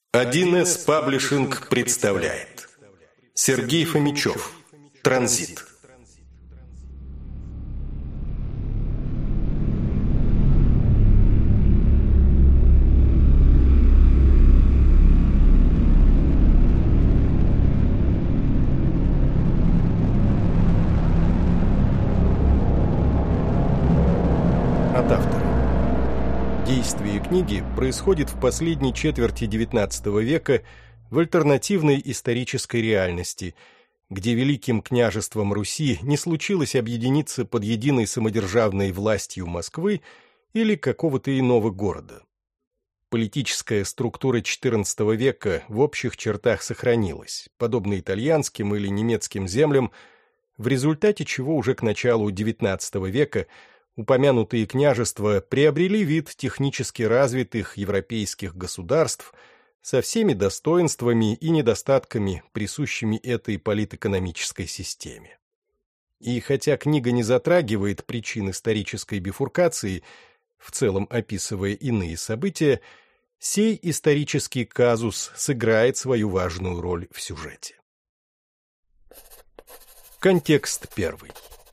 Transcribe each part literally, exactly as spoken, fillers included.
один эс Паблишинг представляет Сергей Фомичев. Транзит. От автора. Действие книги происходит в последней четверти девятнадцатого века в альтернативной исторической реальности, где великим княжеством Руси не случилось объединиться под единой самодержавной властью Москвы или какого-то иного города. Политическая структура четырнадцатого века в общих чертах сохранилась, подобно итальянским или немецким землям, в результате чего уже к началу девятнадцатого века упомянутые княжества приобрели вид технически развитых европейских государств со всеми достоинствами и недостатками, присущими этой политэкономической системе. И хотя книга не затрагивает причин исторической бифуркации, в целом описывая иные события, сей исторический казус сыграет свою важную роль в сюжете. Контекст первый.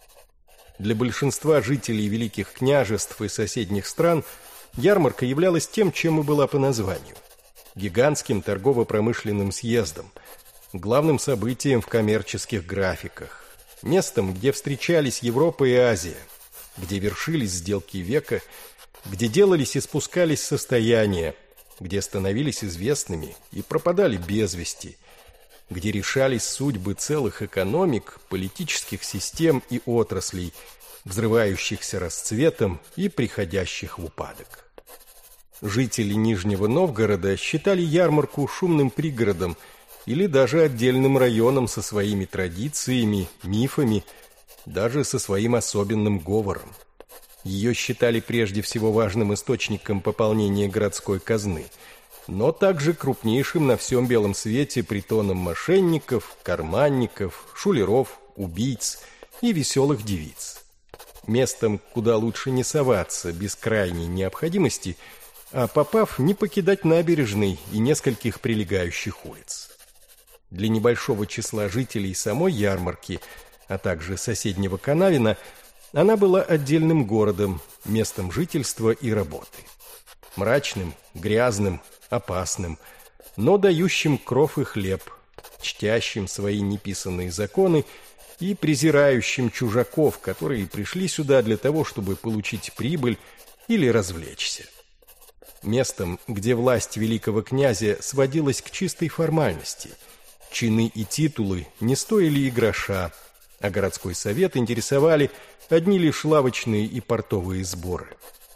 Для большинства жителей великих княжеств и соседних стран ярмарка являлась тем, чем и была по названию – гигантским торгово-промышленным съездом, главным событием в коммерческих графиках, местом, где встречались Европа и Азия, где вершились сделки века, где делались и спускались состояния, где становились известными и пропадали без вести, где решались судьбы целых экономик, политических систем и отраслей, взрывающихся расцветом и приходящих в упадок. Жители Нижнего Новгорода считали ярмарку шумным пригородом или даже отдельным районом со своими традициями, мифами, даже со своим особенным говором. Ее считали прежде всего важным источником пополнения городской казны, но также крупнейшим на всем белом свете притоном мошенников, карманников, шулеров, убийц и веселых девиц. Местом, куда лучше не соваться без крайней необходимости, а попав, не покидать набережной и нескольких прилегающих улиц. Для небольшого числа жителей самой ярмарки, а также соседнего Канавина, она была отдельным городом, местом жительства и работы. Мрачным, грязным, опасным, но дающим кров и хлеб, чтящим свои неписанные законы и презирающим чужаков, которые пришли сюда для того, чтобы получить прибыль или развлечься. Местом, где власть великого князя сводилась к чистой формальности. Чины и титулы не стоили и гроша, а городской совет интересовали одни лишь лавочные и портовые сборы.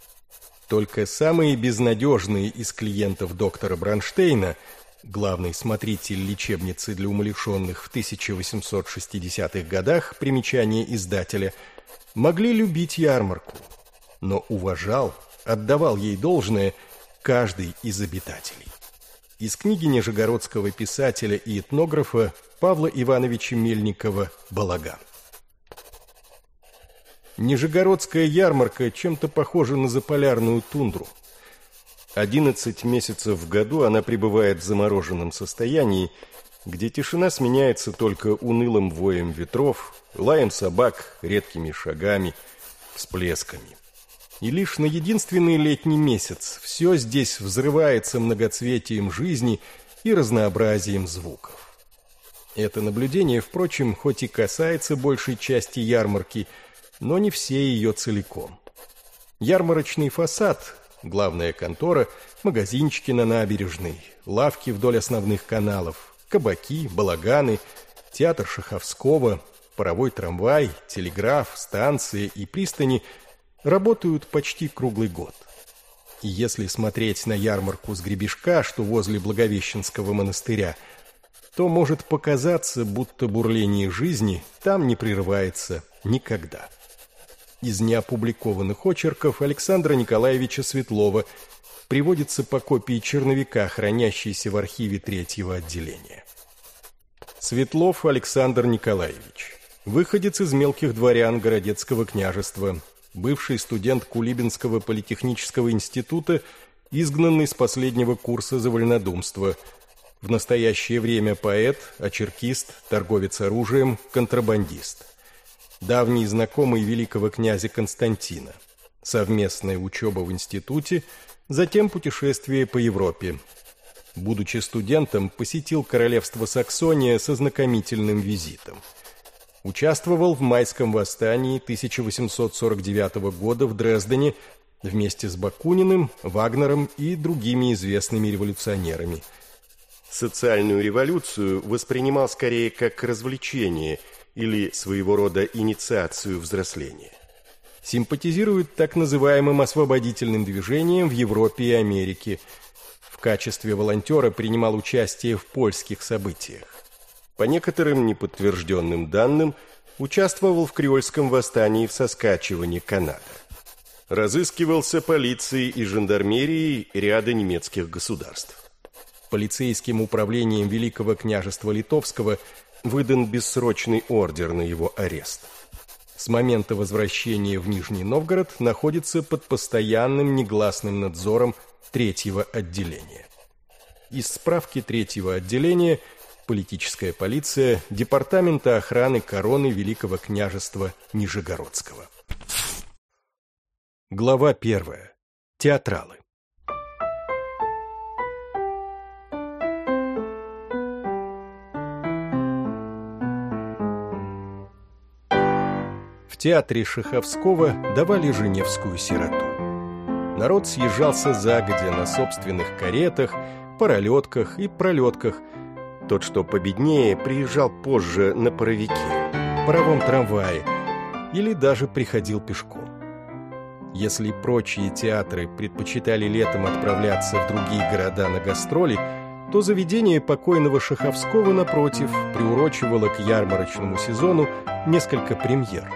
Только самые безнадежные из клиентов доктора Бронштейна, главный смотритель лечебницы для умалишенных в тысяча восемьсот шестидесятых годах, примечание издателя, могли любить ярмарку, но уважал, отдавал ей должное каждый из обитателей. Из книги нижегородского писателя и этнографа Павла Ивановича Мельникова «Балаган». Нижегородская ярмарка чем-то похожа на заполярную тундру. Одиннадцать месяцев в году она пребывает в замороженном состоянии, где тишина сменяется только унылым воем ветров, лаем собак, редкими шагами, всплесками. И лишь на единственный летний месяц все здесь взрывается многоцветием жизни и разнообразием звуков. Это наблюдение, впрочем, хоть и касается большей части ярмарки, но не все ее целиком. Ярмарочный фасад, главная контора, магазинчики на набережной, лавки вдоль основных каналов, кабаки, балаганы, театр Шаховского, паровой трамвай, телеграф, станции и пристани работают почти круглый год. И если смотреть на ярмарку с гребешка, что возле Благовещенского монастыря, то может показаться, будто бурление жизни там не прерывается никогда. Из неопубликованных очерков Александра Николаевича Светлова приводится по копии черновика, хранящейся в архиве третьего отделения. Светлов Александр Николаевич, выходец из мелких дворян Городецкого княжества, бывший студент Кулибинского политехнического института изгнанный с последнего курса за вольнодумство. В настоящее время поэт, очеркист, торговец оружием, контрабандист. Давний знакомый великого князя Константина. Совместная учеба в институте, затем путешествие по Европе. Будучи студентом, посетил королевство Саксония со знакомительным визитом. Участвовал в майском восстании тысяча восемьсот сорок девятого года в Дрездене вместе с Бакуниным, Вагнером и другими известными революционерами. Социальную революцию воспринимал скорее как развлечение или своего рода инициацию взросления. Симпатизирует так называемым освободительным движениям в Европе и Америке. В качестве волонтера принимал участие в польских событиях. По некоторым неподтвержденным данным, участвовал в креольском восстании в Саскачеване, Канада. Разыскивался полицией и жандармерией ряда немецких государств. Полицейским управлением Великого княжества Литовского выдан бессрочный ордер на его арест. С момента возвращения в Нижний Новгород находится под постоянным негласным надзором третьего отделения. Из справки третьего отделения «Политическая полиция» Департамента охраны короны Великого княжества Нижегородского. Глава первая. Театралы. В театре Шаховского давали женевскую сироту. Народ съезжался загодя на собственных каретах, паролетках и пролетках. Тот, что победнее, приезжал позже на паровике, паровом трамвае или даже приходил пешком. Если прочие театры предпочитали летом отправляться в другие города на гастроли, то заведение покойного Шаховского, напротив, приурочивало к ярмарочному сезону несколько премьер.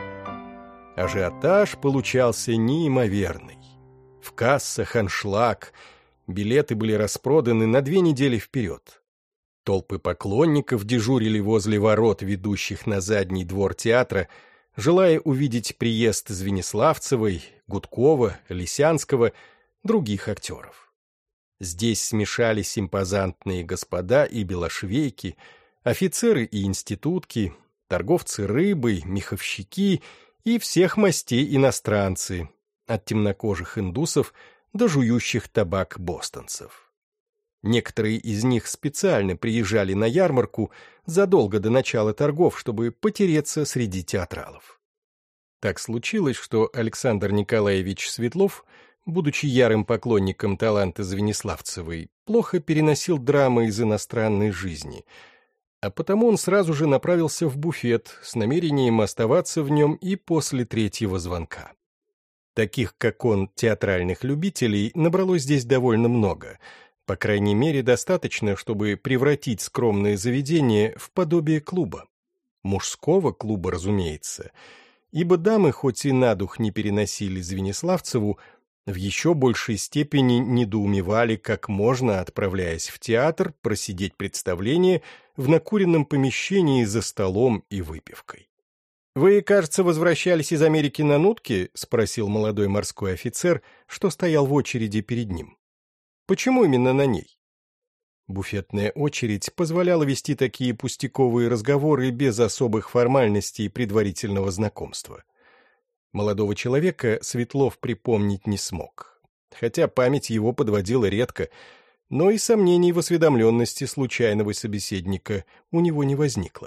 Ажиотаж получался неимоверный. В кассах аншлаг, билеты были распроданы на две недели вперед. Толпы поклонников дежурили возле ворот, ведущих на задний двор театра, желая увидеть приезд Звениславцевой, Гудкова, Лисянского, других актеров. Здесь смешались импозантные господа и белошвейки, офицеры и институтки, торговцы рыбой, меховщики и всех мастей иностранцы, от темнокожих индусов до жующих табак бостонцев. Некоторые из них специально приезжали на ярмарку задолго до начала торгов, чтобы потереться среди театралов. Так случилось, что Александр Николаевич Светлов, будучи ярым поклонником таланта Звениславцевой, плохо переносил драмы из иностранной жизни, а потому он сразу же направился в буфет с намерением оставаться в нем и после третьего звонка. Таких, как он, театральных любителей набралось здесь довольно много, по крайней мере, достаточно, чтобы превратить скромное заведение в подобие клуба. Мужского клуба, разумеется, ибо дамы, хоть и на дух не переносили Звениславцеву, в еще большей степени недоумевали, как можно, отправляясь в театр, просидеть представление в накуренном помещении за столом и выпивкой. «Вы, кажется, возвращались из Америки на нутке?» — спросил молодой морской офицер, что стоял в очереди перед ним. «Почему именно на ней?» Буфетная очередь позволяла вести такие пустяковые разговоры без особых формальностей и предварительного знакомства. Молодого человека Светлов припомнить не смог, хотя память его подводила редко, но и сомнений в осведомленности случайного собеседника у него не возникло.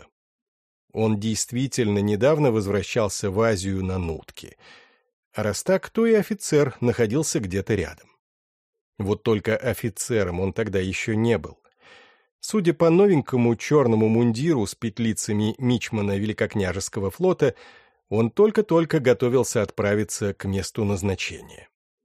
Он действительно недавно возвращался в Азию на нутке, а раз так, то и офицер находился где-то рядом. Вот только офицером он тогда еще не был. Судя по новенькому черному мундиру с петлицами мичмана Великокняжеского флота, он только-только готовился отправиться к месту назначения.